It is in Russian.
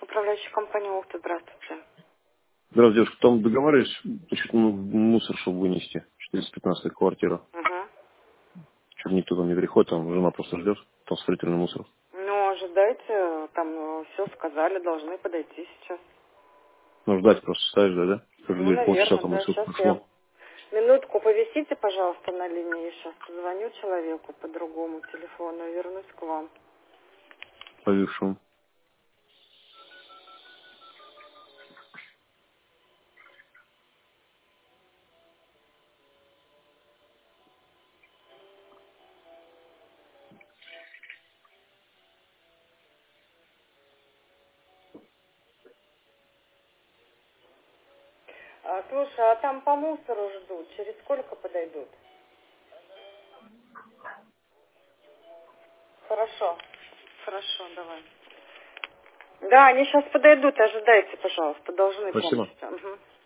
управляющая компания «Ухта». Здравствуйте. Здравствуйте, девушка. Там договаривались, чуть мусор, чтобы вынести. 415 квартира. Угу. Что-то никто там не приходит, там жена просто ждет. Там строительный мусор. Ну, ожидайте, там все сказали, должны подойти сейчас. Ну, ждать просто ставишь, да? Как Ну, говорит, полчаса наверное, там и да. сколько Сейчас я прошло. минутку повисите, пожалуйста, на линии. Я сейчас позвоню человеку по другому телефону и вернусь к вам. Повисшим. Слушай, а там по мусору ждут. Через сколько подойдут? Хорошо. Хорошо, давай. Да, они сейчас подойдут, ожидайте, пожалуйста, должны Спасибо. полностью. Угу.